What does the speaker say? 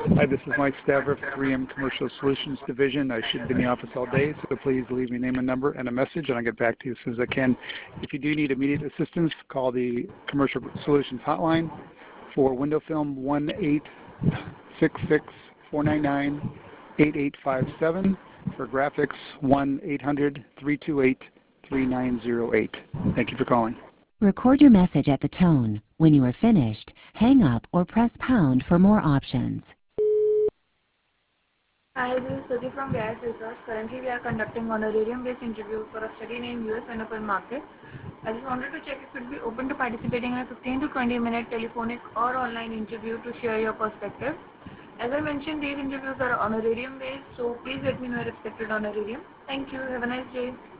Hi, this is Mike Stavra, 3M Commercial Solutions Division. I should be in the office all day, so please leave me name and number and a message, and I'll get back to you as soon as I can. If you do need immediate assistance, call the Commercial Solutions Hotline for window film 1-866-499-8857. For graphics, 1-800-328-3908. Thank you for calling. Record your message at the tone. When you are finished, hang up or press pound for more options. Hi, this is Suti from Gas Research. Currently, we are conducting honorarium-based interview for a study named US NFL Market. I just wanted to check if you'd be open to participating in a 15 to 20 minute telephonic or online interview to share your perspective. As I mentioned, these interviews are honorarium-based, so please let me know your expected honorarium. Thank you. Have a nice day.